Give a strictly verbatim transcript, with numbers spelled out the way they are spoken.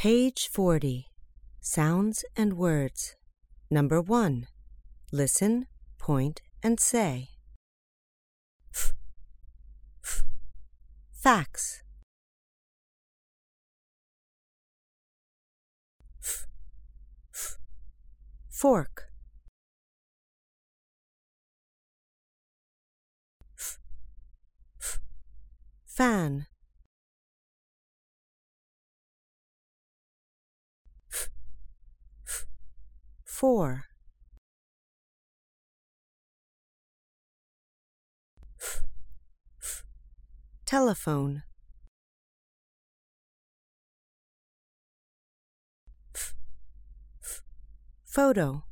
Page forty. Sounds and words. Number one. Listen, point, and say. F, f, fax. F, f, fork. F, f, fan. F, f, four. F, f, telephone. F, f, photo.